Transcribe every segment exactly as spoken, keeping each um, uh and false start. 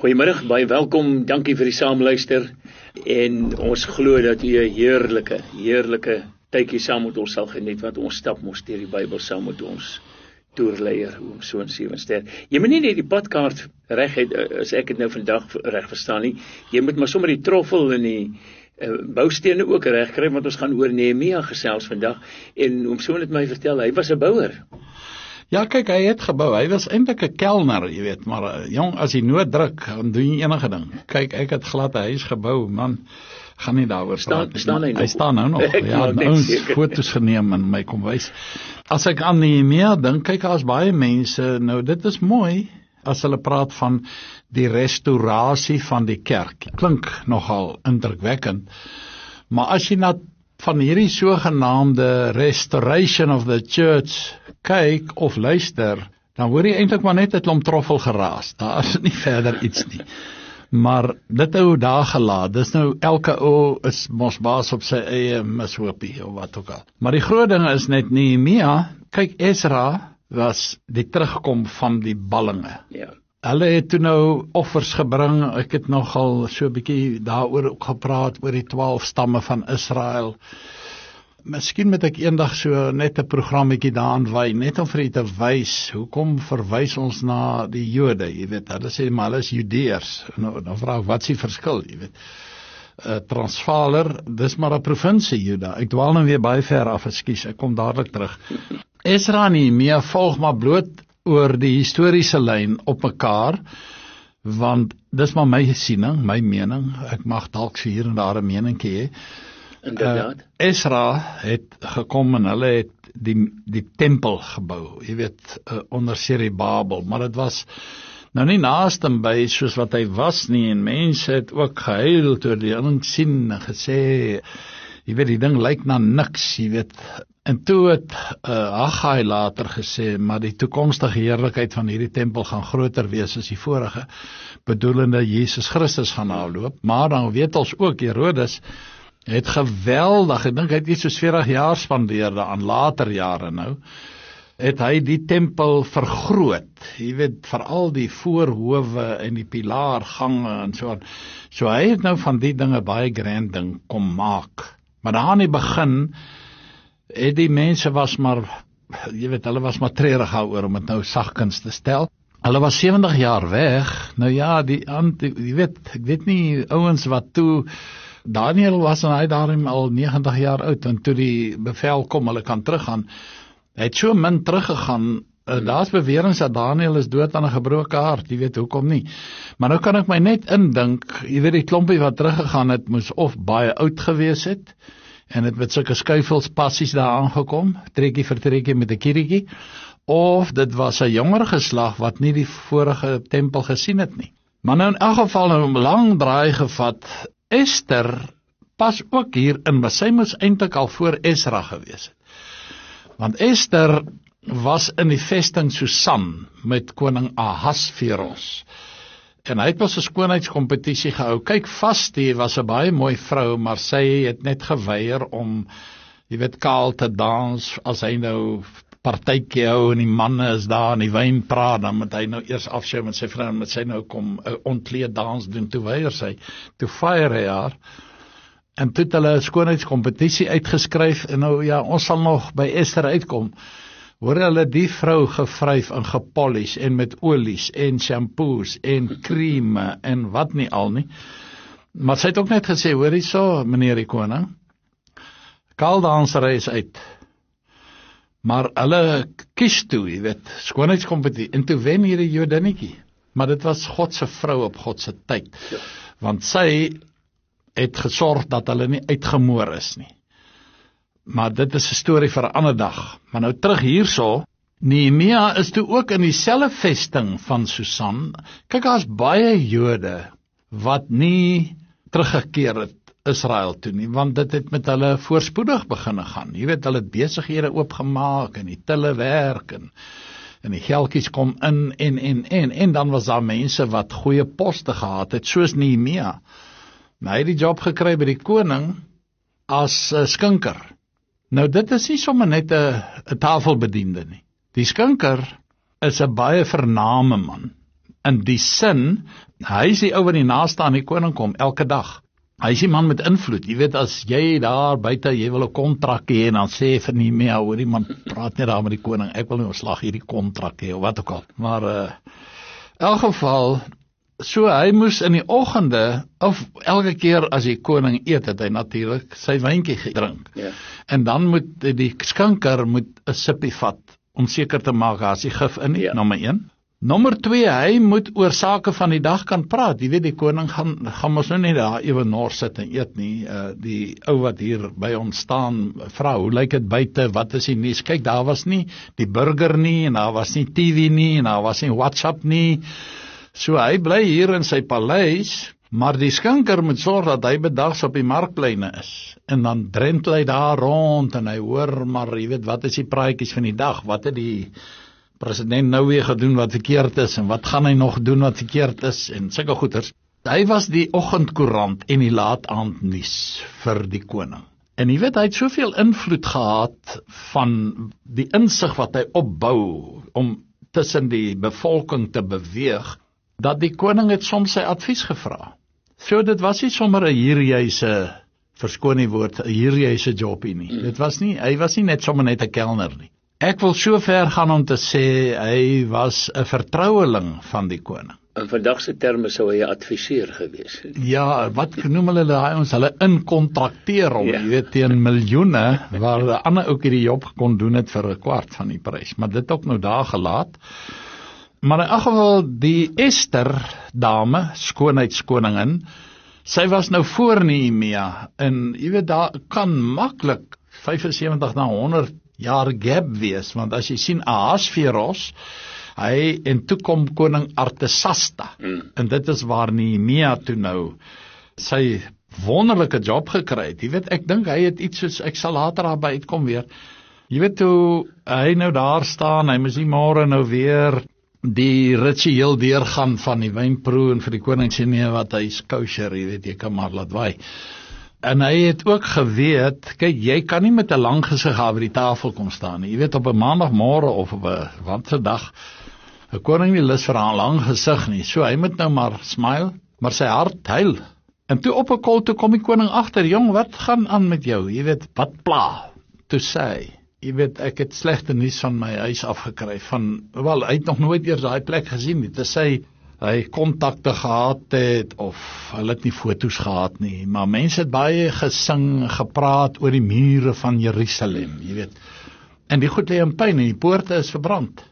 Goeiemiddag, baie welkom, dankie vir die saamluister en ons glo dat u 'n heerlike, heerlike tydjie saam met ons sal geniet, want ons stap mos deur die Bybel saam met ons toerleier, om so 'n sewe ster. Jy moet nie net die padkaart reg het, as ek dit nou vandag reg verstaan nie, jy moet maar sommer die troffel en die uh, boustene ook reg kry, want ons gaan oor Nehemia gesels vandag, en oom Soon het my vertel, hy was 'n bouer. Ja, kyk, hy het gebou, hy was eintlik 'n kelner, jy weet, maar uh, jong, as hy nood druk, dan doen jy enige ding. Kyk, ek het glad 'n huis gebou, man, gaan nie daaroor staan, praat. Staan hy nog? Hy staan nou nog, ja, ons foto's geneem en my kom wys. As ek aan Nehemia dink, kyk, as baie mense, nou dit is mooi, as hulle praat van die restaurasie van die kerk. Klink nogal indrukwekkend, maar as jy na van hierdie sogenaamde restoration of the church kyk of luister, dan hoor jy eintlik maar net 'n klomp troffel geraas. Daar is nie verder iets nie. Maar dit ou daar gelaat, dis nou elke ou is mos baas op sy eie mishoopie of wat ook al. Maar die groot ding is net Nehemia, kyk, Ezra was die terugkom van die ballinge. Ja. Hulle het toe nou offers gebring, ek het nogal so 'n bietjie daaroor ook gepraat, oor die twaalf stamme van Israel. Miskien moet ek eendag so net 'n programmetjie daaraan wy, net om vir u te wys, hoekom verwys ons na die Jode, jy weet, hulle sê maar hulle is Judeërs, nou, nou vra ek, wat is die verskil, jy weet, uh, Transvaaler, dis maar 'n provinsie Juda, ek dwaal nou weer baie ver af, ekskuus, ek kom dadelik terug. Ezra en Nehemia volg maar bloot oor die historiese lyn op mekaar, want dis maar my siening, my mening, ek mag dalk so hier en daar 'n meningkie hê. Inderdaad. Uh, Ezra het gekom en hulle het die, die tempel gebou, jy weet, uh, onder Serubabel, maar dit was nou nie naaste by soos wat hy was nie, en mense het ook gehuil toe die ding sien en gesê, jy weet, die ding lyk na niks, jy weet, en toe het uh, Haggai later gesê, maar die toekomstige heerlikheid van hierdie tempel gaan groter wees as die vorige, bedoelende Jesus Christus gaan afloop, maar dan weet ons ook, Herodes het geweldig, ek dink hy het iets soos veertig jaar spandeer aan later jare nou, het hy die tempel vergroot, jy weet, veral die voorhowe en die pilaargange en so aan, so hy het nou van die dinge baie grand ding kom maak, maar daar aan die begin, het die mense was maar, jy weet, hulle was maar treurig oor om het nou sagkens te stel, hulle was sewentig jaar weg, nou ja, die, jy weet, ek weet nie, ouens wat toe, Daniel was en hy daarin al negentig jaar oud, en toe die bevel kom, hulle kan teruggaan, hy het so min teruggegaan, uh, daar is beweringe dat Daniel is dood aan 'n gebroke hart, jy weet, hoekom nie, maar nou kan ek my net indink, jy weet, die klompie wat teruggegaan het, moes of baie oud gewees het, en het met sulke skuifelspassies daar aangekom, trekkie vir trekkie met 'n kieriekie, of dit was 'n jonger geslag wat nie die vorige tempel gesien het nie. Maar nou in elk geval, nou 'n lang draai gevat, Ester pas ook hier in, maar sy moes eintlik al voor Ezra gewees het. Want Ester was in die vesting Susan met koning Ahasveros. En hy het pas 'n skoonheidskompetisie gehou. Kyk, Vasti was 'n baie mooi vrou, maar sy het net geweier om, jy weet, kaal te dans, as hy nou partytjie hou en die manne is daar en die wyn praat, dan moet hy nou eers afskou met sy vrou, en moet sy nou kom uh, ontkleed dans doen, toe weier sy, toe fire hy haar, en toe het hulle 'n skoonheidskompetisie uitgeskryf, en nou ja, ons sal nog by Ester uitkom, hoor hulle die vrou gevryf en gepolish, en met olies, en shampoos, en kreme, en wat nie al nie, maar sy het ook net gesê, hoor hierso, meneer die koning, kaaldansery is uit, maar hulle kies toe, jy weet, skoonheidskompetisie, en toe wen hierdie Jodinnetjie, maar dit was God se vrou op God se tyd, ja. Want sy het gesorg dat hulle nie uitgemoor is nie, maar dit is 'n storie vir 'n ander dag, maar nou terug hierso, Nehemia is toe ook in dieselfde vesting van Susan, kyk, daar's baie Jode, wat nie teruggekeer het, Israel toe nie, want dit het met hulle voorspoedig beginne gaan. Jy weet, hulle het besighede oopgemaak en die tille werk en, en die geldjies kom in en en en en dan was daar mense wat goeie poste gehad het, soos Nehemia. Nou, hy het die job gekry by die koning as uh, skinker. Nou dit is nie sommer net 'n tafelbediende nie. Die skinker is 'n baie vername man. In die sin, hy is die ou wat die naaste aan die koning kom elke dag. Hy is die man met invloed. Jy weet, as jy daar buite, jy wil 'n kontrak hê en dan sê vir nie meer, hoor die man praat net daar met die koning, ek wil nie ontslag hierdie kontrak hê of wat ook al. Maar uh, in elk geval, so hy moes in die oggende of elke keer as die koning eet, het hy natuurlik sy wyntjie gedrink. Ja. En dan moet die skinker moet 'n sippie vat om seker te maak as die gif in nie, Ja. nommer een. Nommer twee, hy moet oor sake van die dag kan praat. Jy weet, die koning gaan gaan mos nou nie daar ewe nors sit en eet nie. Uh, die ou wat hier by ons staan, vra, hoe lyk dit buite? Wat is die nuus? Kyk, daar was nie die burger nie en daar was nie T V nie en daar was nie WhatsApp nie. So hy bly hier in sy paleis, maar die skinker moet sorg dat hy bedags op die markpleine is. En dan drentel hy daar rond en hy hoor, maar jy weet, wat is die praatjies van die dag? Wat het die president nou weer gedoen wat verkeerd is en wat gaan hy nog doen wat verkeerd is en sulke goeters. Hy was die oggendkoerant en die laataandnuus vir die koning. En jy weet, hy het soveel invloed gehad van die insig wat hy opbou om tussen die bevolking te beweeg, dat die koning het soms sy advies gevra. So dit was nie sommer 'n hierjyse, verskoon die woord, 'n hierjyse jobie nie. Mm. Dit was nie, hy was nie net sommer net 'n kelner nie. Ek wil so ver gaan om te sê, hy was 'n vertroueling van die koning. In vandag se terme sou hy 'n adviseur gewees het. Ja, wat noem hulle daai ons, hulle inkontrakteer hom, ja. Jy weet, teen miljoene, waar 'n ander ouetjie die job kon doen het vir 'n kwart van die prys, maar dit ook nou daar gelaat. Maar in elk geval, die Ester dame, skoonheidskoningin, sy was nou voor Nehemia, en jy weet, daar kan maklik vyfensewentig na honderd jaar gap wees, want as jy sien Ahasveros, hy en toe kom koning Artasasta, mm. en dit is waar Nehemia toe nou sy wonderlike job gekry het. Jy weet, ek dink hy het iets soos, ek sal later daarby uitkom weer, jy weet hoe hy nou daar staan, hy moes die môre nou weer die ritueel deurgaan van die wynproe en vir die koning sê nee, wat hy is kosher, jy weet, jy kan maar laat waai. En hy het ook geweet, kyk, jy kan nie met 'n lang gesig daar by die tafel kom staan nie. Jy weet, op 'n maandagmôre of op 'n watse dag, 'n koning nie lus vir 'n lang gesig nie. So hy moet nou maar smile, maar sy hart huil. En toe op 'n kol toe kom die koning agter, jong, wat gaan aan met jou? Jy weet, wat pla? Toe sê hy, jy weet, ek het slegte nuus van my huis afgekry, van, wel, hy het nog nooit eers daai plek gesien nie, te sê, hy kontakte gehad het, of hulle het nie foto's gehad nie, maar mense het baie gesing, gepraat oor die mure van Jerusalem, jy weet, en die goed lê in puin, en die poorte is verbrand.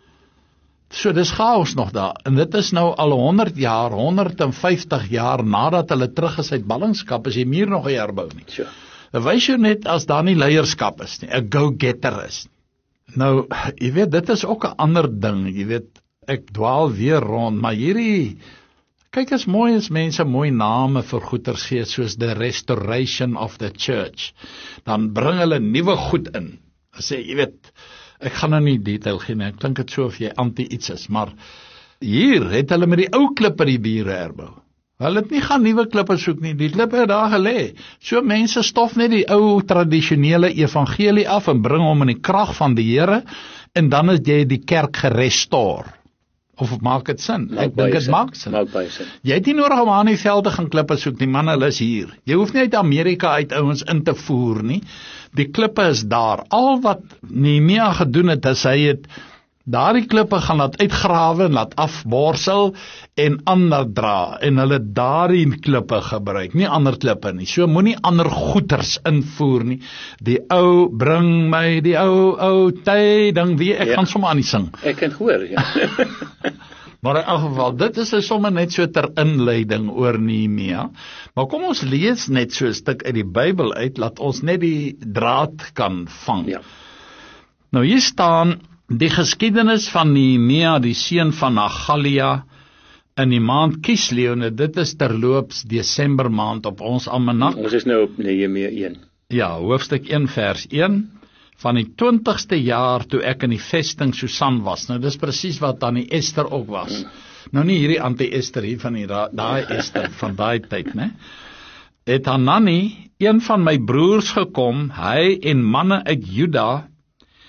So dis chaos nog daar, en dit is nou al honderd jaar, honderd vyftig jaar, nadat hulle terug is uit ballingskap, is die muur nog nie herbou nie. Sure. Dat wys jy net as daar nie leierskap is nie, 'n go-getter is. Nou, jy weet, dit is ook 'n ander ding, jy weet, ek dwaal weer rond, maar hierdie, kyk as mooi as mense mooi name vir goeters gee, soos the restoration of the church, dan bring hulle nuwe goed in, sê, jy weet, ek gaan nou nie detail gee nie, ek klink het so of jy anti iets is, maar hier het hulle met die ou klippe die bure herbou. Hulle het nie gaan nuwe klippe soek nie, die klippe het daar gelê. So mense stof net die ou tradisionele evangelie af en bring hom in die krag van die Here, en dan is jy die kerk gerestoor. Of maak dit sin? Maak Ek dink dit maak sin. Maak baie sin. Jy het nie nodig om aan die velde gaan klippe soek nie, man, hulle is hier. Jy hoef nie uit Amerika uit ouens in te voer nie. Die klippe is daar. Al wat Nehemia gedoen het, is hy het daardie klippe gaan laat uitgrawe en laat afborsel en ander dra, en hulle daardie klippe gebruik, nie ander klippe nie. So moenie ander goeters invoer nie. Die ou bring my die ou ou tyding, wie ek ja. Gaan sommer aan die sing. Ek kan hoor, ja. Maar in elk geval, dit is sommer net so ter inleiding oor Nehemia. Maar kom ons lees net so 'n stuk uit die Bybel uit, laat ons net die draad kan vang. Ja. Nou hier staan die geskiedenis van Nehemia, die seun van Hagalia, in die maand Kislew. Dit is terloops Desember maand op ons almanak. Ons is nou op Nehemia een. Ja, hoofstuk een vers een. Van die twintigste jaar toe ek in die vesting Susan was. Nou dis presies wat dan die Ester ook was. Hmm. Nou nie hierdie anti-Ester hier van die daai Ester van daai tyd, né? Het Hanani, een van my broers gekom, hy en manne uit Juda,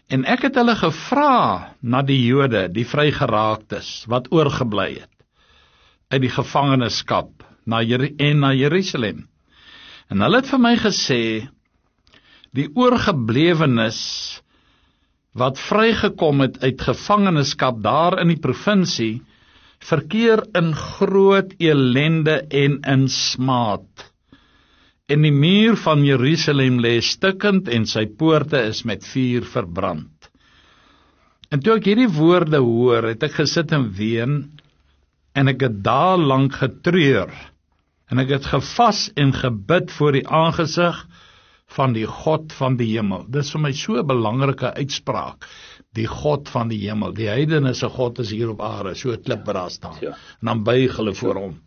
En ek het hulle gevra na die Jode, die vrygeraaktes, wat oorgebly het, uit die gevangenskap na Jer- en na Jerusalem. En hulle het vir my gesê, die oorgeblewenes wat vrygekom het uit gevangenskap daar in die provinsie, verkeer in groot elende en in smaad. En die muur van Jerusalem lê stikkend en sy poorte is met vuur verbrand. En toe ek hierdie woorde hoor, het ek gesit en ween, en ek het dae lank getreur, en ek het gevas en gebid voor die aangesig van die God van die hemel. Dit is vir my so 'n belangrike uitspraak, die God van die hemel. Die heidene se God is hier op aarde, so 'n klip wat daar staan. Ja. En dan buig hulle voor hom.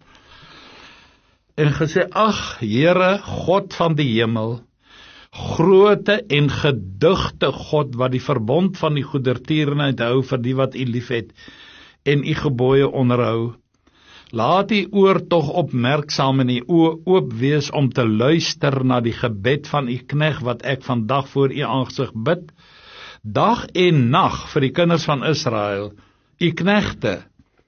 En gesê, ag Here, God van die hemel, groote en gedigte God, wat die verbond van die goedertierenheid hou vir die wat U liefhet, en U gebooie onderhou, laat U oor tog opmerksaam en U oë oop wees om te luister na die gebed van U knegt wat ek vandag voor U aangesig bid, dag en nag vir die kinders van Israel, U knegte,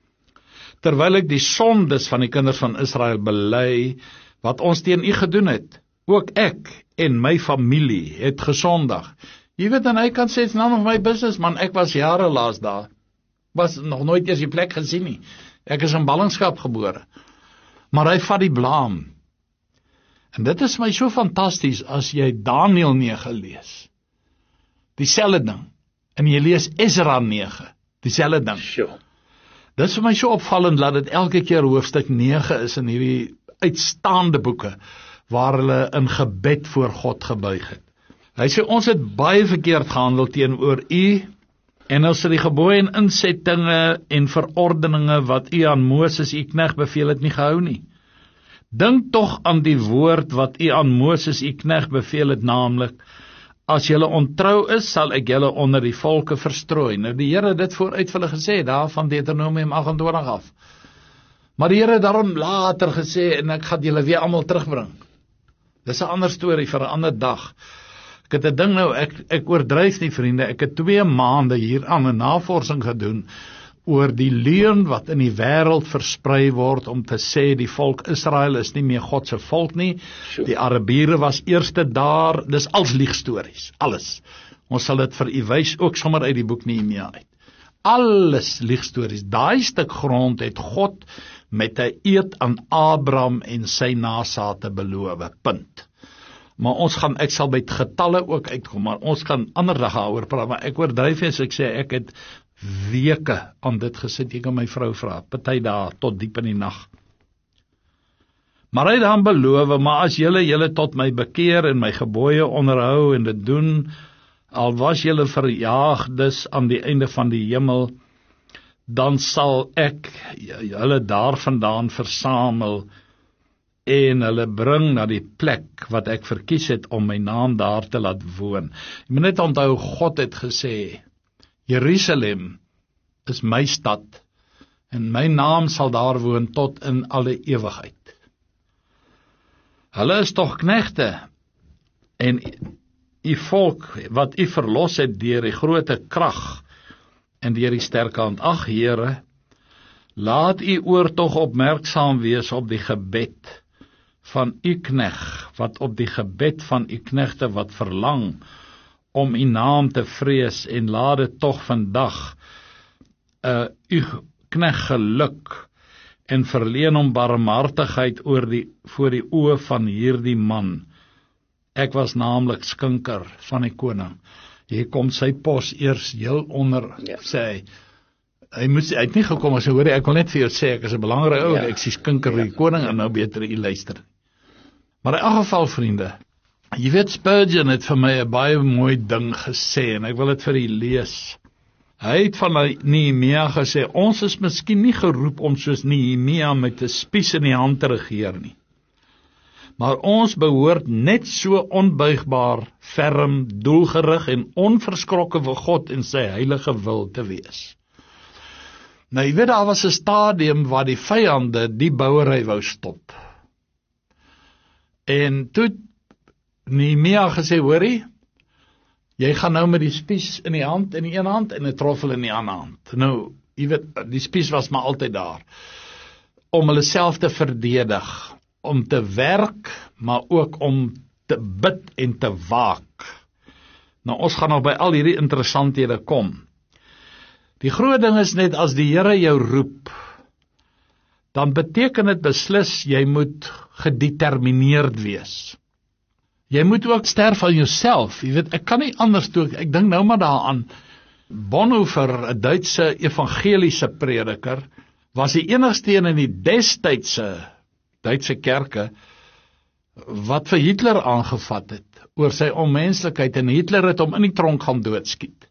terwyl ek die sondes van die kinders van Israel bely, wat ons teen U gedoen het. Ook ek en my familie het gesondig. Jy weet, en hy kan sê, it's none of my business, man, ek was jare laas daar, was nog nooit eers die plek gesien nie. Ek is in ballingskap gebore. Maar hy vat die blaam. En dit is my so fantasties as jy Daniël nege lees. Dieselfde ding. En jy lees Esra nege. Dieselfde ding. Sure. Dit is vir my so opvallend dat dit elke keer hoofstuk nege is in hierdie uitstaande boeke waar hulle in gebed voor God gebuig het. Hy sê ons het baie verkeerd gehandel teenoor U en ons het die gebooie en insettinge en verordeninge wat U aan Moses U knegt beveel het nie gehou nie. Dink tog aan die woord wat U aan Moses U knegt beveel het, naamlik as julle ontrou is, sal ek julle onder die volke verstrooi. Nou die Here het dit vooruit vir hulle gesê, daar van Deuteronomium agt en twintig af. Maar die Here het daarom later gesê, en ek gaan julle weer almal terugbring. Dis 'n ander storie vir 'n ander dag. Ek het 'n ding nou, ek, ek oordryf nie vriende, ek het twee maande hier aan 'n navorsing gedoen, oor die leuen wat in die wêreld versprei word, om te sê, die volk Israel is nie meer God se volk nie, Sure. Die Arabiere was eerste daar, dis als liegstories, alles. Ons sal dit vir u wys, ook sommer uit die boek Nehemia uit. Alles liegstories, daai stuk grond het God met 'n eed aan Abraham en sy nasate beloof, punt. Maar ons gaan, ek sal by getalle ook uitkom, maar ons gaan ander dag daaroor praat, maar ek oordryf as ek sê, ek het weke aan dit gesit, ek kan my vrou vra, party dae tot diep in die nag. Maar hy het dan beloof, maar as julle julle tot my bekeer en my gebooie onderhou en dit doen, al was julle verjaagdes aan die einde van die hemel, dan sal ek hulle daarvandaan versamel en hulle bring na die plek wat ek verkies het om my naam daar te laat woon. Jy moet net onthou, God het gesê, Jerusalem is my stad, en my naam sal daar woon tot in alle ewigheid. Hulle is tog knegte, en u volk, wat u verlos het deur die groote krag, en deur die sterke hand. Ag Here, laat u oor tog opmerksaam wees op die gebed van u knegt, wat op die gebed van u knegte wat verlang, om u naam te vrees, en laat dit tog vandag uh, u knegt geluk, en verleen hom barmhartigheid oor die, voor die oë van hierdie man. Ek was naamlik skinker van die koning. Hier kom sy pos eers heel onder, ja. Sê hy, hy, moes, hy het nie gekom as hy hoor, ek wil net vir jou sê, ek is 'n belangrike ou, ja. Ek sê skinker ja. Die koning, en nou beter u luister. Maar in elk geval, vriende, jy weet, Spurgeon het vir my 'n baie mooi ding gesê, en ek wil dit vir u lees. Hy het van Nehemia gesê, ons is miskien nie geroep om soos Nehemia met 'n spies in die hand te regeer nie. Maar ons behoort net so onbuigbaar, ferm, doelgerig en onverskrokke vir God en sy heilige wil te wees. Nou, jy weet, daar was 'n stadium waar die vyande die bouery wou stop. En toe Nehemia gesê, hoorie, Jy gaan nou met die spies in die hand, in die een hand, en 'n troffel in die ander hand. Nou, jy weet, die spies was maar altyd daar, om hulle self te verdedig, om te werk, maar ook om te bid en te waak. Nou, ons gaan nog by al hierdie interessanthede kom. Die groot ding is net, as die Here jou roep, dan beteken dit beslis, jy moet gedetermineerd wees. Jy moet ook sterf aan jouself. Jy weet, ek kan nie anders doen. Ek dink nou maar daaraan. Bonhoeffer, 'n Duitse evangeliese prediker, was die enigste een in die destydse Duitse kerke wat vir Hitler aangevat het oor sy onmenslikheid, en Hitler het hom in die tronk gaan doodskiet.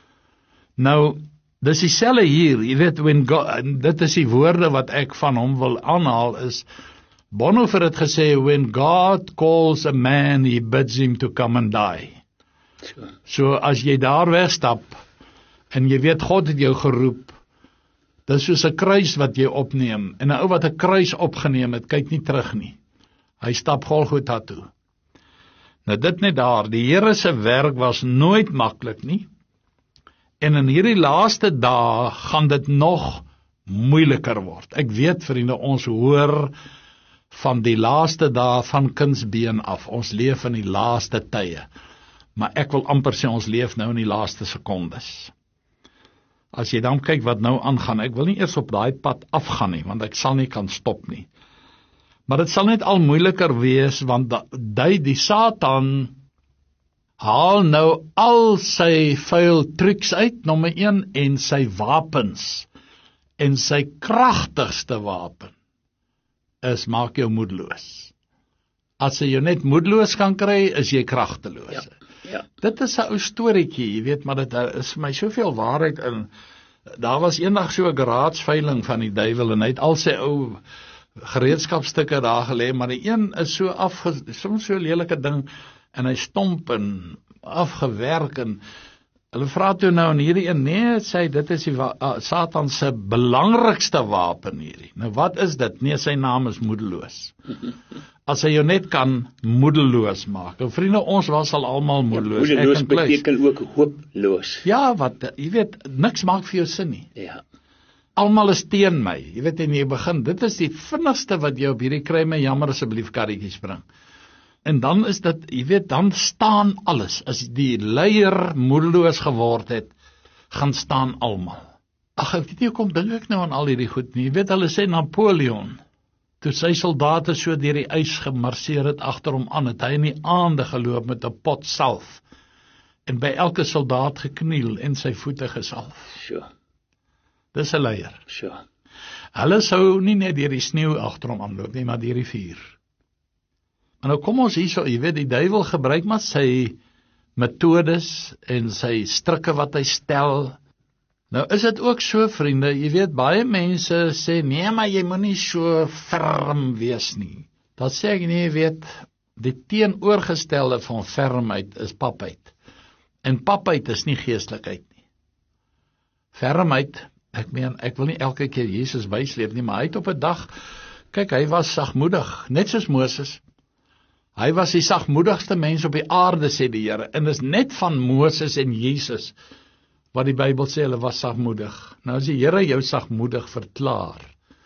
Nou, dis dieselfde hier, jy weet, when God, dit is die woorde wat ek van hom wil aanhaal, is Bonhoeffer het gesê, when God calls a man, he bids him to come and die. Sure. So as jy daar wegstap, en jy weet God het jou geroep, dit is soos 'n kruis wat jy opneem, en 'n ou wat 'n kruis opgeneem het, kyk nie terug nie. Hy stap Golgotha toe. Nou dit net daar, die Here se werk was nooit maklik nie, en in hierdie laaste dae gaan dit nog moeiliker word. Ek weet, vriende, ons hoor van die laaste dae van kindsbeen af. Ons leef in die laaste tye. Maar ek wil amper sê, ons leef nou in die laaste sekondes. As jy dan kyk wat nou aangaan, ek wil nie eers op daai pad afgaan nie, want ek sal nie kan stop nie. Maar dit sal net al moeiliker wees, want die, die Satan haal nou al sy vuil trucs uit, nommer een, en sy wapens, en sy kragtigste wapen, is maak jou moedeloos. As jy jou net moedeloos kan kry, is jy kragteloos. Ja, ja. Dit is 'n ou storieetjie, jy weet, maar dit is vir my soveel waarheid in. Daar was eendag so 'n garaatsveiling van die duiwel, en hy het al sy ou gereedskapstukke daar gelê, maar die een is so afge, soms so 'n lelike ding, en hy stomp en afgewerk, en hulle vra toe nou, en hierdie een, nee, sê, dit is die uh, Satan se belangrikste wapen hierdie. Nou wat is dit? Nee, sy naam is moedeloos. As hy jou net kan moedeloos maak. En vriende, ons was al almal moedeloos. Ja, moedeloos beteken ook hooploos. Ja, wat, jy weet, niks maak vir jou sin nie. Ja. Almal is teen my, jy weet, en jy begin, dit is die vinnigste wat jy op hierdie kry, my jammer asseblief karretjie spring. En dan is dit, jy weet, dan staan alles. As die leier moedeloos geword het, gaan staan almal. Ag, ek weet nie, kom dink ek nou aan al hierdie goed nie. Jy weet, hulle sê Napoleon, toe sy soldate so deur die ys gemarseer het agter hom aan, het hy in die aande geloop met 'n pot salf, en by elke soldaat gekniel en sy voete gesalf. Sure. Dis 'n leier. Sure. Hulle sou nie net deur die sneeu agter hom aanloop nie, maar deur die vuur. En nou kom ons hierso, jy weet, die duiwel gebruik maar sy metodes en sy strikke wat hy stel. Nou is dit ook so, vriende, jy weet, baie mense sê, nee, maar jy moet nie so ferm wees nie. Dat sê ek nie, jy weet, die teenoorgestelde van fermheid is papheid. En papheid is nie geestelikheid nie. Fermheid, ek meen, ek wil nie elke keer Jesus bysleep nie, maar hy het op 'n dag, kyk, hy was sagmoedig, net soos Moses. Hy was die sagmoedigste mens op die aarde, sê die Here, en dis net van Moses en Jesus wat die Bybel sê, hulle was sagmoedig. Nou as die Here jou sagmoedig verklaar,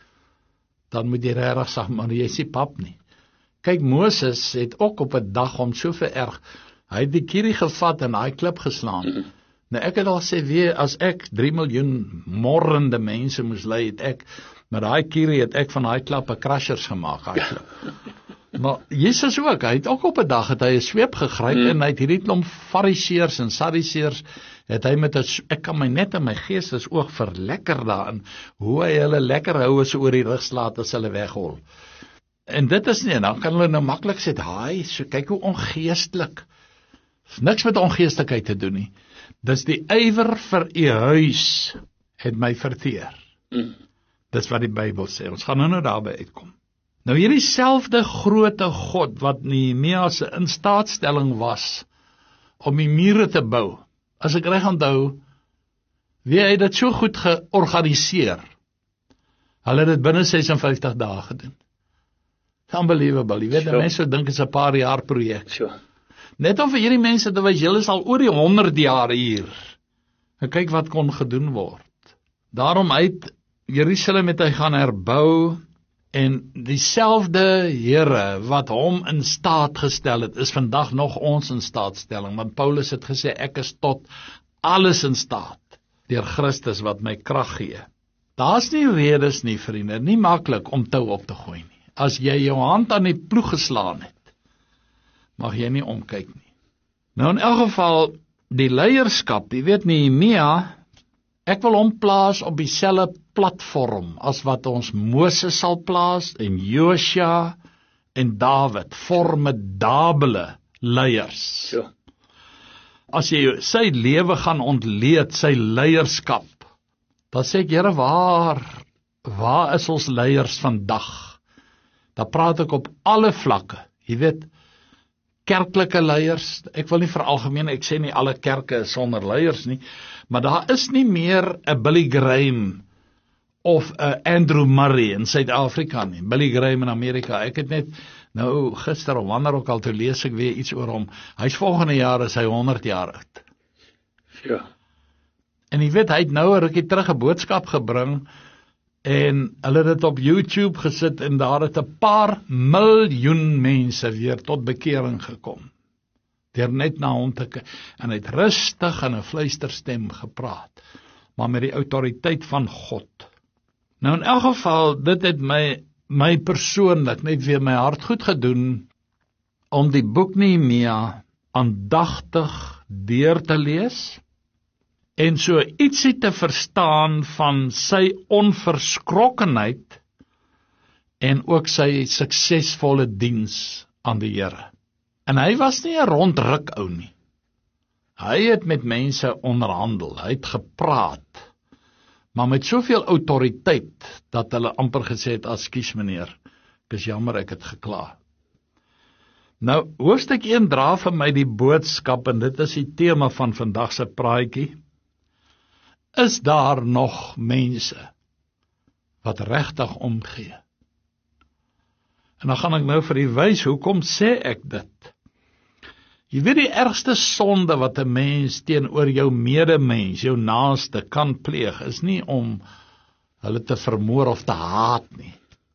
dan moet jy regtig sag, maar jy sê pap nie. Kyk, Moses het ook op 'n dag om so vererg, hy het die kierie gevat en daai klip geslaan. Nou ek het al sê, weer, as ek drie miljoen morrende mense moes lei, het ek, met daai kierie het ek van daai klappe crashers gemaak, daai klip. Maar Jesus ook, hy het ook op 'n dag het hy 'n sweep gegryp mm. en hy het hierdie klomp fariseërs en sadduseërs het hy met 'n, ek kan my net in my gees is oog verlekker daarin hoe hy hulle lekker hou as oor die rug slaat as hulle weghol. En dit is nie, dan kan hulle nou maklik sê, "Haai, so kyk hoe ongeestelik." Dis niks met ongeestelikheid te doen nie. Dis die ywer vir u huis het my verteer. Mm. Dis wat die Bybel sê. Ons gaan nou nou daarby uitkom. Nou hierdie selfde groote God wat Nehemia se instaatstelling was om die mure te bou. As ek reg onthou, wie het dit so goed georganiseer? Hulle het dit binne ses en vyftig dae gedoen. Unbelievable. Jy weet, sure. Mense dink dit is 'n paar jaar projek. Sure. Net om vir hierdie mense te wys, julle is al oor die honderd jaar hier. En kyk wat kon gedoen word. Daarom uit Jerusalem het hy gaan herbou, en dieselfde Here wat hom in staat gestel het, is vandag nog ons in staatstelling, want Paulus het gesê, ek is tot alles in staat, deur Christus wat my krag gee. Daar's nie redes nie, vriende, nie maklik om tou op te gooi nie. As jy jou hand aan die ploeg geslaan het, mag jy nie omkyk nie. Nou in elk geval, die leierskap, jy weet Nehemia, ek wil hom plaas op dieselfde platform as wat ons Moses sal plaas en Josua en Dawid, formidable leiers. So. As jy sy lewe gaan ontleed, sy leierskap, dan sê ek, Here, waar, waar is ons leiers vandag? Dan praat ek op alle vlakke, jy weet, kerklike leiers, ek wil nie veralgemeen, ek sê nie alle kerke is sonder leiers nie, maar daar is nie meer 'n Billy Graham of 'n Andrew Murray in Suid-Afrika nie, Billy Graham in Amerika. Ek het net nou gister of wanneer ook al toe lees ek weer iets oor hom. Hy's volgende jaar is hy honderd jaar oud. Ja. En jy weet, hy het nou 'n rukkie terug 'n boodskap gebring en hulle het dit op YouTube gesit en daar het 'n paar miljoen mense weer tot bekering gekom. Deur net na hom te kyk, en hy het rustig in 'n fluisterstem gepraat, maar met die autoriteit van God. Nou in elk geval, dit het my, my persoonlik net weer my hart goed gedoen, om die boek Nehemia aandagtig deur te lees, en so ietsie te verstaan van sy onverskrokkenheid, en ook sy suksesvolle diens aan die Here. En hy was nie 'n rondruk ou nie. Hy het met mense onderhandel, hy het gepraat, maar met soveel autoriteit, dat hulle amper gesê het, "Ekskuus meneer, ek is jammer, ek het gekla." Nou, hoofstuk een dra vir my die boodskap, en dit is die tema van vandag se praatjie. Is daar nog mense wat regtig omgee? En dan gaan ek nou vir u wys, hoekom sê ek dit? Jy weet, die ergste sonde wat 'n mens teenoor jou medemens, jou naaste, kan pleeg, is nie om hulle te vermoor of te haat nie.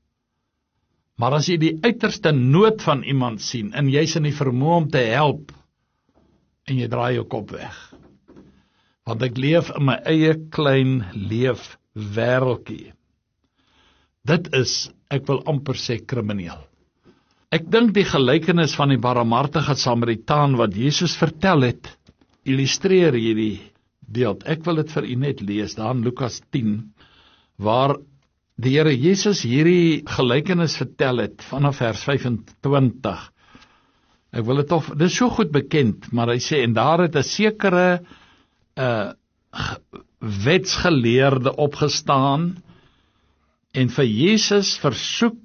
Maar as jy die uiterste nood van iemand sien, en jy's in die vermoë om te help, en jy draai jou kop weg. Want ek leef in my eie klein leefwêreldjie. Dit is, ek wil amper sê, krimineel. Ek dink die gelykenis van die barmhartige Samaritaan wat Jesus vertel het, illustreer hierdie beeld. Ek wil dit vir u net lees, daar in Lukas tien, waar die Here Jesus hierdie gelykenis vertel het, vanaf vers vyf-en-twintig. Ek wil dit toch, dit is so goed bekend, maar hy sê, en daar het 'n sekere uh, wetsgeleerde opgestaan, en vir Jesus versoek,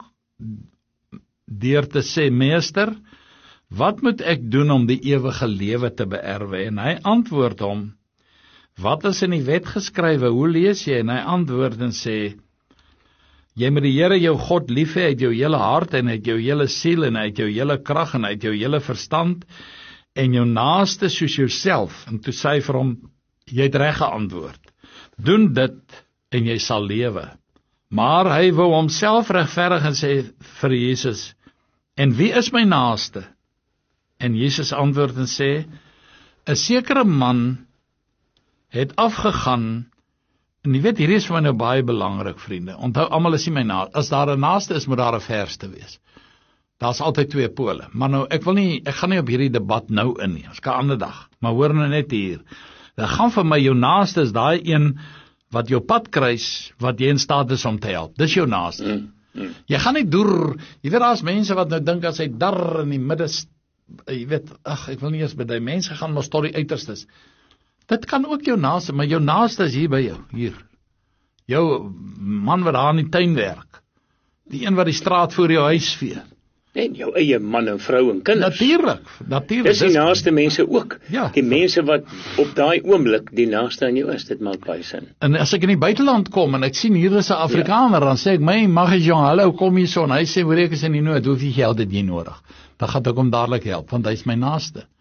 deur te sê, meester, wat moet ek doen om die ewige lewe te beerwe? En hy antwoord hom, wat is in die wet geskrywe, hoe lees jy? En hy antwoord en sê, jy moet die Here jou God lief hê uit jou hele hart, en uit jou hele siel, en uit jou hele krag, en uit jou hele verstand, en jou naaste soos jouself. En toe sê hy vir hom, jy het reg geantwoord, doen dit, en jy sal lewe. Maar hy wou homself regverdig en sê vir Jesus, en wie is my naaste? En Jesus antwoord en sê, 'n sekere man het afgegaan, en jy weet, hierdie is vir my nou baie belangrik, vriende, onthou, almal is nie my naaste, as daar 'n naaste is, moet daar 'n verste wees. Daar's altyd twee pole, maar nou, ek wil nie, ek gaan nie op hierdie debat nou in nie, ons kan 'n ander dag, maar hoor nou net hier, dan gaan vir my, jou naaste is daai een, wat jou pad kruis, wat jy in staat is om te help, dis jou naaste. Mm, mm. Jy gaan nie door, jy weet, daar is mense wat nou dink as hy dar in die middes, jy weet, ag, ek wil nie eens by die mense gaan, maar tot die uiterstes. Dit kan ook jou naaste, maar jou naaste is hier by jou, hier. Jou man wat daar in die tuin werk, die een wat die straat voor jou huis vee. En jou eie man en vrou en kinders. Natuurlik, natuurlik. Dis die naaste mense ook. Ja. Die mense wat op daai oomblik die naaste aan jou is, dit maak baie sin. En as ek in die buiteland kom en ek sien hier is 'n Afrikaner, ja. Dan sê ek, my mag is jong, hallo, kom hier so, en hy sê, hoor ek is in die nood, hoef jy geld dit nie nodig. Dan gaan ek hom dadelik help, want hy is my naaste.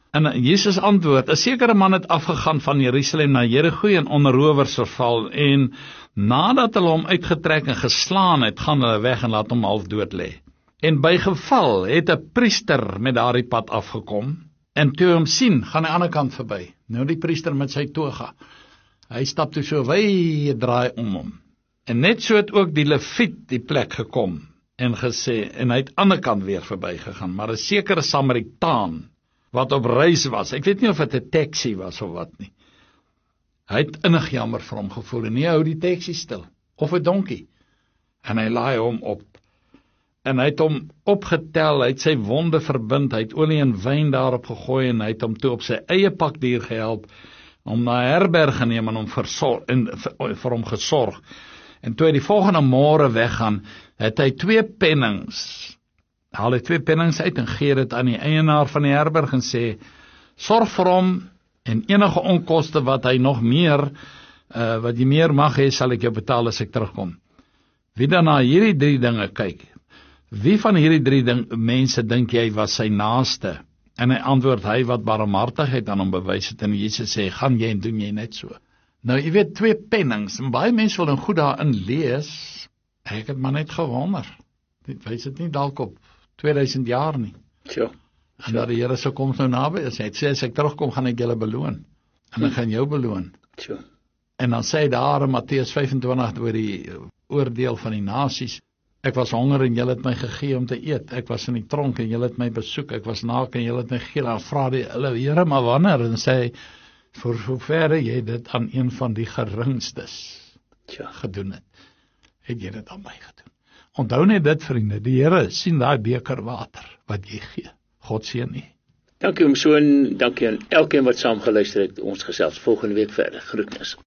En Jesus antwoord, 'n sekere man het afgegaan van Jerusalem na Jerigo en onder rowers verval, en nadat hulle hom uitgetrek en geslaan het, gaan hulle weg en laat hom half dood lê. En by geval het 'n priester met daardie pad afgekom, en toe hom sien, gaan hy aan die ander kant verby. Nou die priester met sy toga, hy stap toe so wye draai om hom. En net so het ook die Leviet die plek gekom, en gesê, en hy het aan die ander kant weer verby gegaan, maar 'n sekere Samaritaan, wat op reis was, ek weet nie of dit 'n taxi was of wat nie, hy het innig jammer vir hom gevoel, en hy hou die taxi stil, of 'n donkie, en hy laai hom op, en hy het hom opgetel, hy het sy wonde verbind, hy het olie en wyn daarop gegooi, en hy het hom toe op sy eie pakdier gehelp, om na 'n herberg geneem, en hom versor, en vir, vir hom gesorg, en toe hy die volgende môre weggaan, het hy twee pennings, haal hy twee pennings uit, en gee dit aan die eienaar van die herberg, en sê, sorg vir hom, en enige onkoste wat hy nog meer, uh, wat jy meer mag hê, sal ek jou betaal as ek terugkom. Wie dan na hierdie drie dinge kyk, wie van hierdie drie ding, mense dink jy was sy naaste? En hy antwoord, hy wat barmhartigheid aan hom bewys het, en Jesus sê, gaan jy en doen jy net so. Nou, jy weet, twee pennings, en baie mense wil dan goed daarin lees, ek het maar net gewonder, dit wys dit nie dalk op tweeduisend jaar nie. Sure. En dat die Here se koms nou naby is, hy het sê, as ek terugkom, gaan ek julle beloon, en ek gaan jou beloon. Sure. En dan sê hy daar in Matteus vyf-en-twintig oor die oordeel van die nasies, ek was honger en julle het my gegee om te eet, ek was in die tronk en julle het my besoek, ek was naak en julle het my gegee, dan vra die hulle, Here, maar wanneer? En sê hy, voor soverre jy dit aan een van die geringstes ja. gedoen het, het jy dit aan my gedoen. Onthou net dit, vriende, die Here sien daai beker water wat jy gee. God seën u. Dankie om so en dankie aan elkeen wat saam geluister het. Ons gesels volgende week verder. Groetnis.